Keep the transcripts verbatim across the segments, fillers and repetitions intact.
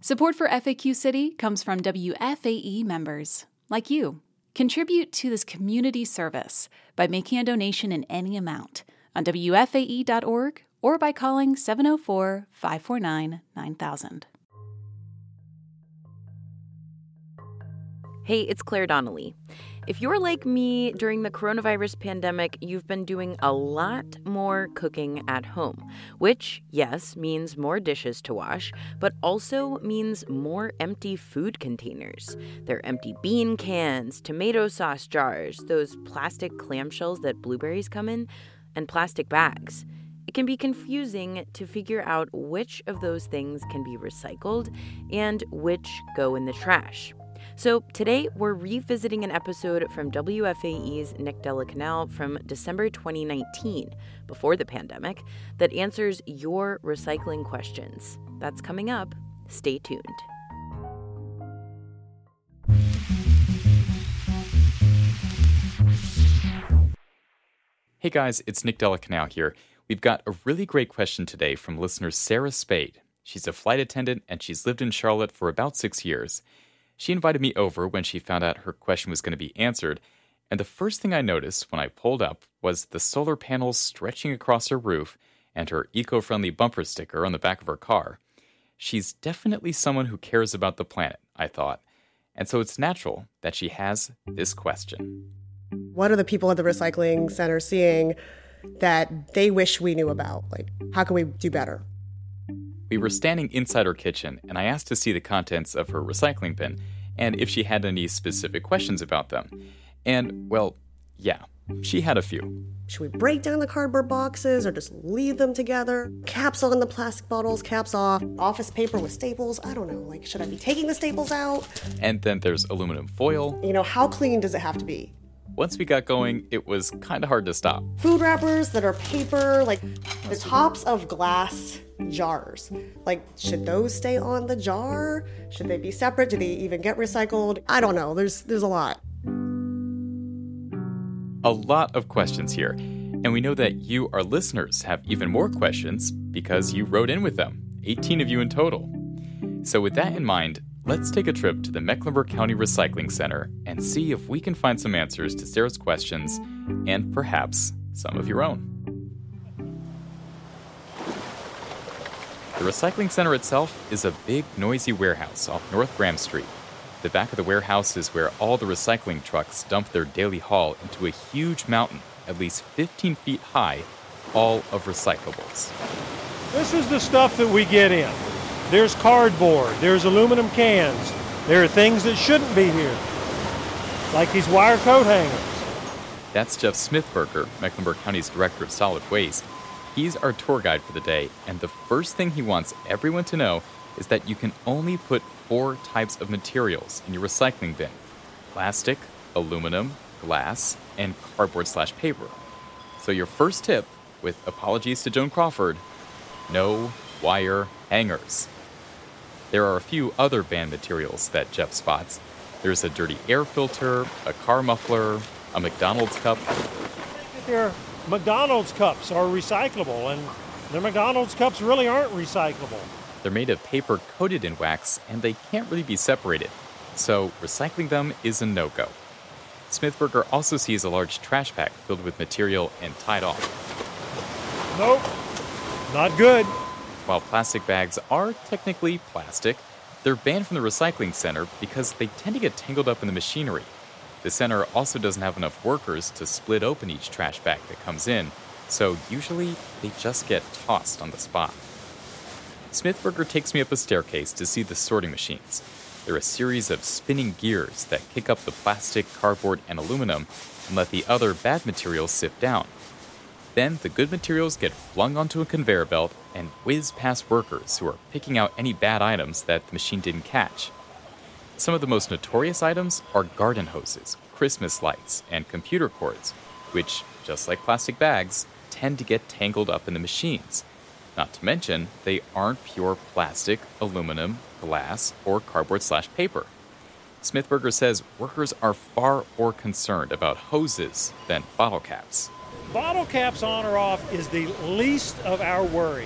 Support for F A Q City comes from W F A E members, like you. Contribute to this community service by making a donation in any amount on W F A E dot org or by calling seven oh four, five four nine, nine thousand. Hey, it's Claire Donnelly. If you're like me, during the coronavirus pandemic, you've been doing a lot more cooking at home, which, yes, means more dishes to wash, but also means more empty food containers. There are empty bean cans, tomato sauce jars, those plastic clamshells that blueberries come in, and plastic bags. It can be confusing to figure out which of those things can be recycled and which go in the trash. So today, we're revisiting an episode from W F A E's Nick Della Canal from December twenty nineteen, before the pandemic, that answers your recycling questions. That's coming up. Stay tuned. Hey guys, it's Nick Della Canal here. We've got a really great question today from listener Sarah Spade. She's a flight attendant and she's lived in Charlotte for about six years. She invited me over when she found out her question was going to be answered, and the first thing I noticed when I pulled up was the solar panels stretching across her roof and her eco-friendly bumper sticker on the back of her car. She's definitely someone who cares about the planet, I thought, and so it's natural that she has this question. What are the people at the recycling center seeing that they wish we knew about? Like, how can we do better? We were standing inside her kitchen, and I asked to see the contents of her recycling bin, and if she had any specific questions about them. And, well, yeah, she had a few. Should we break down the cardboard boxes or just leave them together? Caps on the plastic bottles, caps off. Office paper with staples. I don't know, like, should I be taking the staples out? And then there's aluminum foil. You know, how clean does it have to be? Once we got going, it was kind of hard to stop. Food wrappers that are paper, like the tops of glass jars. Like, should those stay on the jar? Should they be separate? Do they even get recycled? I don't know. There's there's a lot. A lot of questions here. And we know that you, our listeners, have even more questions because you wrote in with them. eighteen of you in total. So with that in mind, let's take a trip to the Mecklenburg County Recycling Center and see if we can find some answers to Sarah's questions and perhaps some of your own. The recycling center itself is a big, noisy warehouse off North Graham Street. The back of the warehouse is where all the recycling trucks dump their daily haul into a huge mountain, at least fifteen feet high, all of recyclables. This is the stuff that we get in. There's cardboard, there's aluminum cans, there are things that shouldn't be here, like these wire coat hangers. That's Jeff Smithberger, Mecklenburg County's Director of Solid Waste. He's our tour guide for the day, and the first thing he wants everyone to know is that you can only put four types of materials in your recycling bin: plastic, aluminum, glass, and cardboard slash paper. So your first tip, with apologies to Joan Crawford, no wire hangers. There are a few other banned materials that Jeff spots. There's a dirty air filter, a car muffler, a McDonald's cup. Their McDonald's cups are recyclable, and the McDonald's cups really aren't recyclable. They're made of paper coated in wax, and they can't really be separated, so recycling them is a no-go. Smithberger also sees a large trash bag filled with material and tied off. Nope, not good. While plastic bags are technically plastic, they're banned from the recycling center because they tend to get tangled up in the machinery. The center also doesn't have enough workers to split open each trash bag that comes in, so usually they just get tossed on the spot. Smithberger takes me up a staircase to see the sorting machines. They're a series of spinning gears that kick up the plastic, cardboard, and aluminum and let the other bad materials sift down. Then the good materials get flung onto a conveyor belt and whiz past workers who are picking out any bad items that the machine didn't catch. Some of the most notorious items are garden hoses, Christmas lights, and computer cords, which, just like plastic bags, tend to get tangled up in the machines. Not to mention, they aren't pure plastic, aluminum, glass, or cardboard slash paper. Smithberger says workers are far more concerned about hoses than bottle caps. Bottle caps on or off is the least of our worry.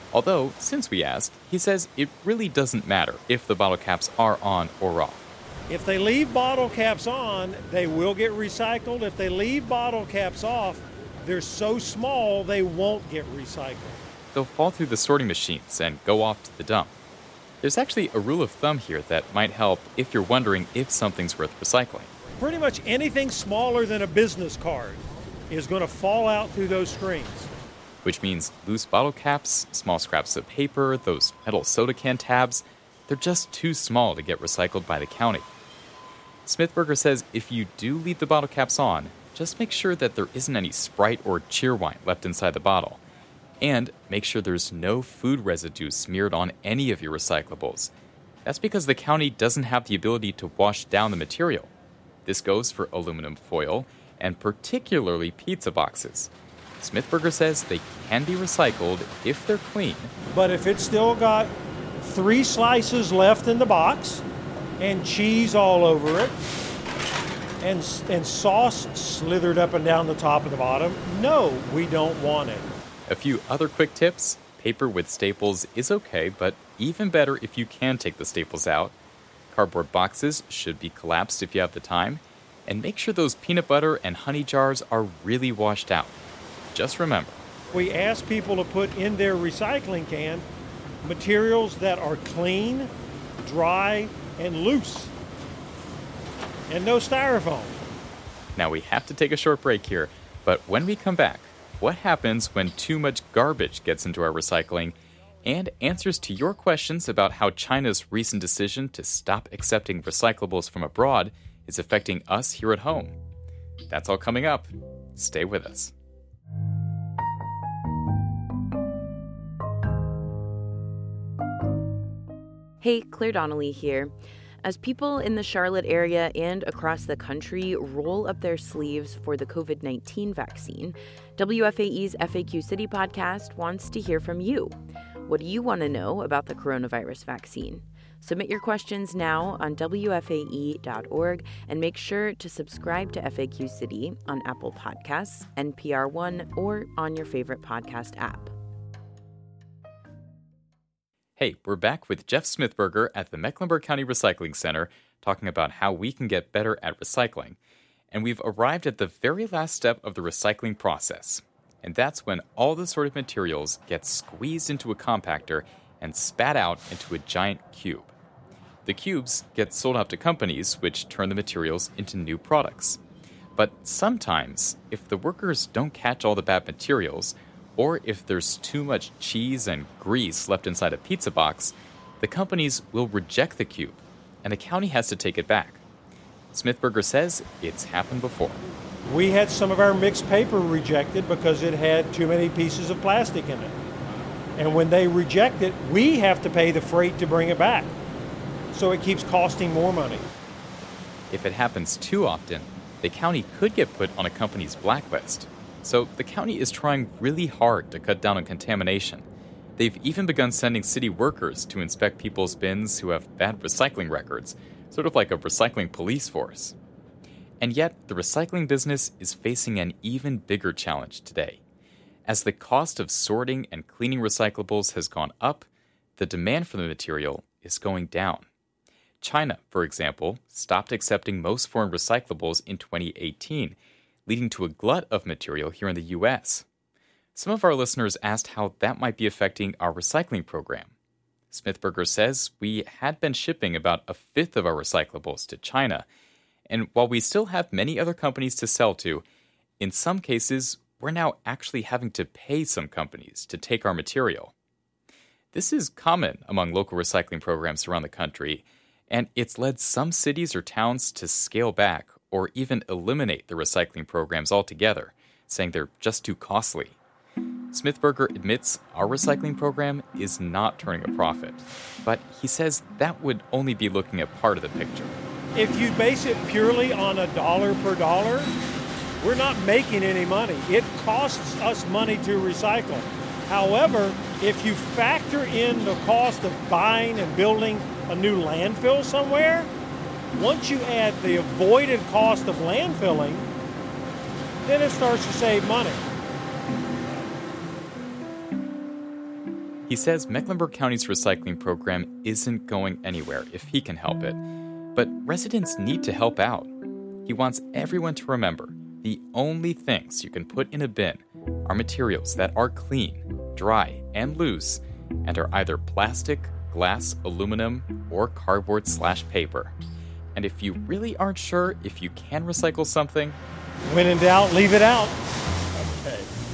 Although, since we asked, he says it really doesn't matter if the bottle caps are on or off. If they leave bottle caps on, they will get recycled. If they leave bottle caps off, they're so small they won't get recycled. They'll fall through the sorting machines and go off to the dump. There's actually a rule of thumb here that might help if you're wondering if something's worth recycling. Pretty much anything smaller than a business card is going to fall out through those screens. Which means loose bottle caps, small scraps of paper, those metal soda can tabs, they're just too small to get recycled by the county. Smithburger says if you do leave the bottle caps on, just make sure that there isn't any Sprite or Cheerwine left inside the bottle. And make sure there's no food residue smeared on any of your recyclables. That's because the county doesn't have the ability to wash down the material. This goes for aluminum foil and particularly pizza boxes. Smithburger says they can be recycled if they're clean. But if it's still got three slices left in the box and cheese all over it and, and sauce slithered up and down the top and the bottom, no, we don't want it. A few other quick tips. Paper with staples is okay, but even better if you can take the staples out. Cardboard boxes should be collapsed if you have the time. And make sure those peanut butter and honey jars are really washed out. Just remember, we ask people to put in their recycling can materials that are clean, dry, and loose. And no styrofoam. Now we have to take a short break here, but when we come back, what happens when too much garbage gets into our recycling, and answers to your questions about how China's recent decision to stop accepting recyclables from abroad is affecting us here at home. That's all coming up. Stay with us. Hey, Claire Donnelly here. As people in the Charlotte area and across the country roll up their sleeves for the covid nineteen vaccine, W F A E's F A Q City podcast wants to hear from you. What do you want to know about the coronavirus vaccine? Submit your questions now on W F A E dot org and make sure to subscribe to F A Q City on Apple Podcasts, N P R One, or on your favorite podcast app. Hey, we're back with Jeff Smithburger at the Mecklenburg County Recycling Center talking about how we can get better at recycling. And we've arrived at the very last step of the recycling process. And that's when all the sorted materials get squeezed into a compactor and spat out into a giant cube. The cubes get sold out to companies, which turn the materials into new products. But sometimes, if the workers don't catch all the bad materials, or if there's too much cheese and grease left inside a pizza box, the companies will reject the cube, and the county has to take it back. Smithburger says it's happened before. We had some of our mixed paper rejected because it had too many pieces of plastic in it. And when they reject it, we have to pay the freight to bring it back. So it keeps costing more money. If it happens too often, the county could get put on a company's blacklist. So the county is trying really hard to cut down on contamination. They've even begun sending city workers to inspect people's bins who have bad recycling records, sort of like a recycling police force. And yet, the recycling business is facing an even bigger challenge today. As the cost of sorting and cleaning recyclables has gone up, the demand for the material is going down. China, for example, stopped accepting most foreign recyclables in twenty eighteen, leading to a glut of material here in the U S. Some of our listeners asked how that might be affecting our recycling program. Smithburger says we had been shipping about a fifth of our recyclables to China, and while we still have many other companies to sell to, in some cases, we're now actually having to pay some companies to take our material. This is common among local recycling programs around the country, and it's led some cities or towns to scale back or even eliminate the recycling programs altogether, saying they're just too costly. Smithburger admits our recycling program is not turning a profit, but he says that would only be looking at part of the picture. If you base it purely on a dollar per dollar, we're not making any money. It costs us money to recycle. However, if you factor in the cost of buying and building a new landfill somewhere, once you add the avoided cost of landfilling, then it starts to save money. He says Mecklenburg County's recycling program isn't going anywhere if he can help it. But residents need to help out. He wants everyone to remember the only things you can put in a bin are materials that are clean, dry, and loose, and are either plastic, glass, aluminum, or cardboard slash paper. And if you really aren't sure if you can recycle something, when in doubt, leave it out. Okay.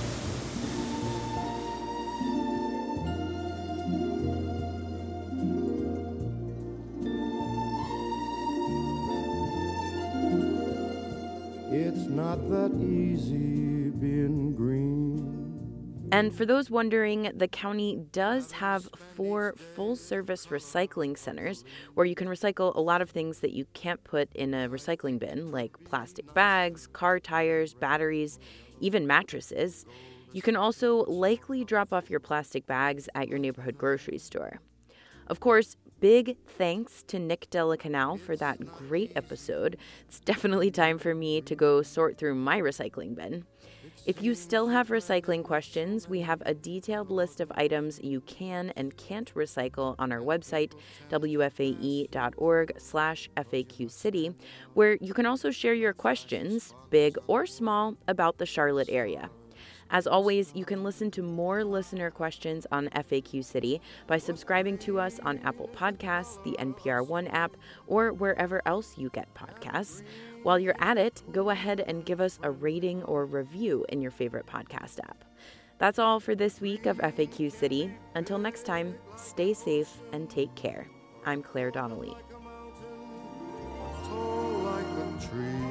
It's not that easy being green. And for those wondering, the county does have four full-service recycling centers where you can recycle a lot of things that you can't put in a recycling bin, like plastic bags, car tires, batteries, even mattresses. You can also likely drop off your plastic bags at your neighborhood grocery store. Of course, big thanks to Nick Della Canal for that great episode. It's definitely time for me to go sort through my recycling bin. If you still have recycling questions, we have a detailed list of items you can and can't recycle on our website, W F A E dot org slash F A Q City, where you can also share your questions, big or small, about the Charlotte area. As always, you can listen to more listener questions on F A Q City by subscribing to us on Apple Podcasts, the N P R One app, or wherever else you get podcasts. While you're at it, go ahead and give us a rating or review in your favorite podcast app. That's all for this week of F A Q City. Until next time, stay safe and take care. I'm Claire Donnelly. Tall like a tree.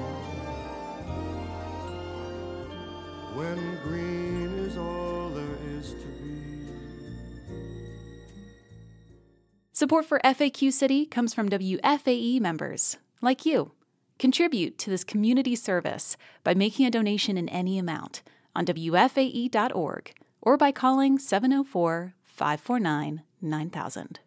When green is all there is to be. Support for F A Q City comes from W F A E members, like you. Contribute to this community service by making a donation in any amount on W F A E dot org or by calling seven oh four, five four nine, nine thousand.